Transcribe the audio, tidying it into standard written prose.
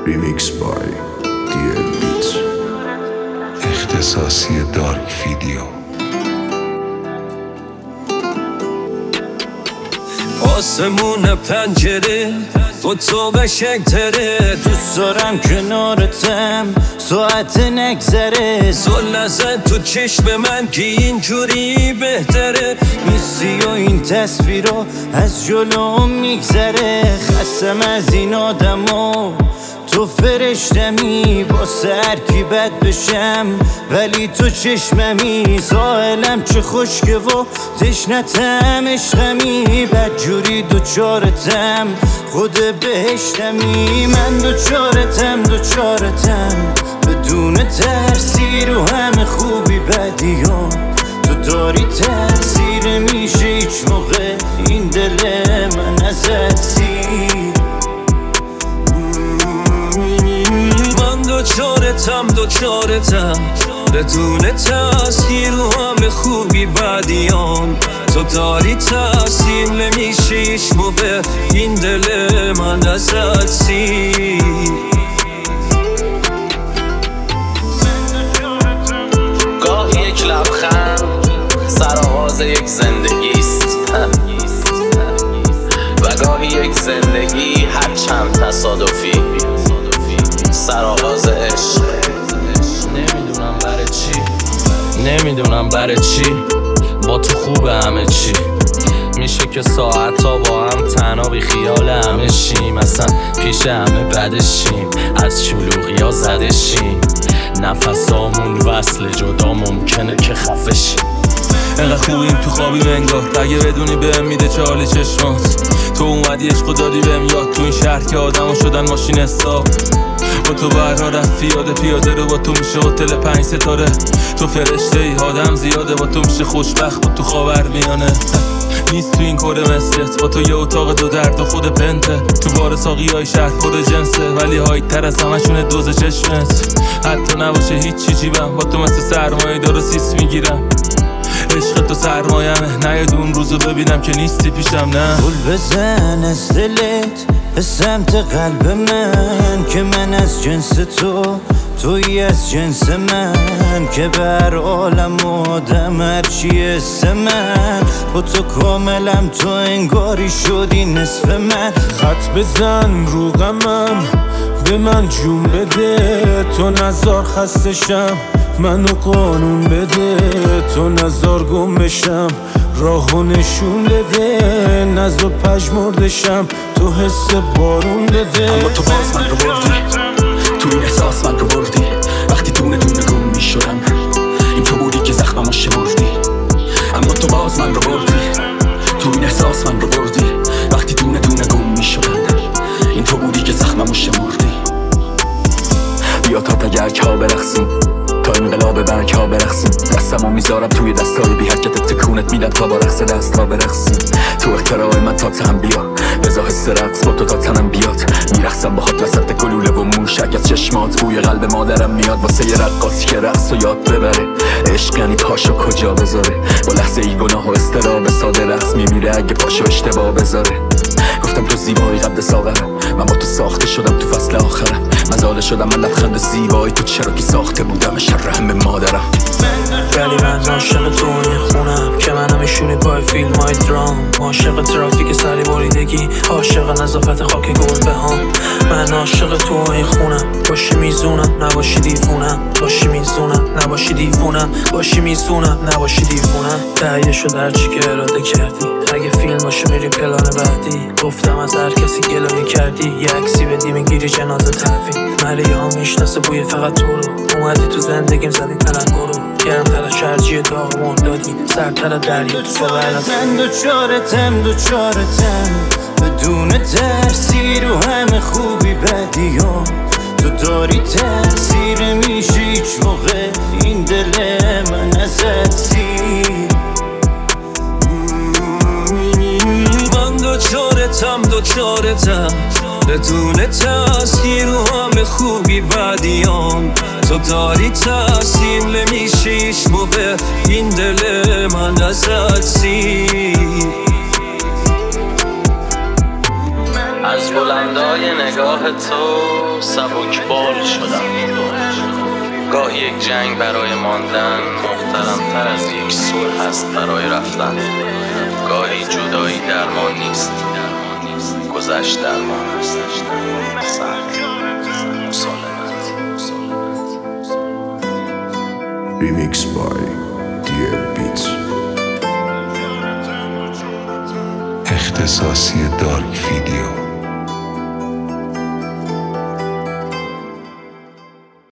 Remix by DL Beats. اختصاصی دارک ویدیو. آسمون پنجره با تو قشنگ‌تره، دوست دارم کنارتم ساعت نگذره، زل نزن تو چشم من که اینجوری بهتره، نیستی و این تصویرها از جلوم میگذره، خستم از این آدما تو فرشتمی، با سرکی بد بشم ولی تو چشممی، ساحلم چه خشکه و تشنتم عشقمی، بدجوری دوچارتم خود بهشتمی، من دوچارتم بدون ترسی رو همه خوبی بدیام، تو داری تأثیر میشه هیچ موقع این دل من ازت سیر، دوچارتم بدون تأثیر و همه خوبی بدیام، تو داری تأثیر نمیشه هیچ موقع این دل من ازت سیر. گاهی یک لبخند سرآغاز یک زندگیست و گاهی یک زندگی هر چند تصادفی سرآغاز عشق. نمیدونم برای چی با تو خوبه همه چی، میشه که ساعتا با هم تنها بی خیال همه شیم، اصلا پیش همه بدشیم، از شلوغی ها زدشیم، نفسامون وصل جدا ممکنه که خفه شیم، انقدر خوبیم تو خوابیم انگار، اگه بدونی بهم میده چاله چشمات، تو اومدی عشق و دادی بهم یاد، تو این شهر که آدمو شدن ماشین حساب، با تو برها رفت پیاده رو، با تو میشه هتل 5 ستاره، تو فرشته ای آدم زیاده، با تو میشه خوشبخت با تو خاورمیانه، نیست تو این کره مثلت، با تو یه اتاق دو درد و خود پنته، تو بار ساقی های شهر پر جنسه ولی هایت تر از همشونه دوز چشمت، حتی نباشه هیچ جیبم با تو مثل سرمایه دار و سیس میگیرم، عشق تو سرمایمه، نه اون روزو ببینم که نیستی پیشم، نه گل بزن از دلت به سمت قلب من، که من از جنس توی از جنس من، که بر عالم آدم هرچی اسم من، با تو کاملم تو انگاری شدی نصف من، خط بزن رو غمم به من جون بده، تو نزار خستشم منو قانون بده، تو نزار گم بشم راهو نشون بده، نزار پژمردشم تو حس بارون بده، اما تو باز من رو بردی، تو این احساس من رو بردی، وقتی دونه گم می شدم این تو بودی که زخممو شمردی، اما تو باز من رو بردی، تو این احساس من رو بردی، وقتی دونه گم می شدم این تو بودی که زخممو شمردی، بیا تا تگرک ها برقصیم، تا انقلاب برگ ها برقصیم، دستمو میذارم توی دستای بی حرکتت تکونت میدم تا با رقص دست ها برقصیم، تو اختراع من تا تن بیا، بزا حس رقص با تو تا تنم بیاد، میرقصم باهات وسط گلوله و موشک از چشمات، بوی قلب مادرم میاد واسه یه رقاصی که رقص و یاد ببره، عشق یعنی پاشو کجا بذاره، با لحظه ای گناه و استراب ساده رقص میمیره اگه پاشو اشتباه بذاره، گفتم تو زیبایی قبل ساغرم، من با تو ساخته شدم تو فصل آخرم، مزاله شدم من لبخند زیبایی تو چرا که ساخته بودم شر همه مادرم، ولی من عاشق تو این خونم که منم ایشونی پای فیلم های درام، عاشق ترافیک سری بریدگی، عاشق نظافت خاک گل بهام، من عاشق تو این خونم، باشی میزونم نباشی دیوونم، باشی میزونم نباشی دیوونم، باشی میزونم نباشی دیوونم، تهیه شد هرچی که اراده کردی، اگه فیلم باشه میری پلان بعدی، گفتم از هر کسی گلایه کردی، یه عکسی بدی میگیری جنازه تحویل، مریه ها میشناسه بوی فقط تو رو، اومدی تو زندگیم زدی تلنگو رو، گرمتر از شرجی داغ مردادی، سرتر دریا تو صبح من دوچارتم بدون ترسی رو همه خوبی بدیام، تو داری تأثیر میشه هیچ موقع این دل من ازت سیر، من دوچارتم بدون تأثیر و همه خوبی بدیام، تو داری تأثیر نمیشه هیچ موقع این دل من ازت سیر. از بلندای نگاه تو سبکبال شدم. گاهی یک جنگ برای ماندن محترمتر از یک صلح است برای رفتن. گاهی جدایی درمان نیست، گذشت درمان است. Remix by DL Beats. اختصاصی دارک ویدیو.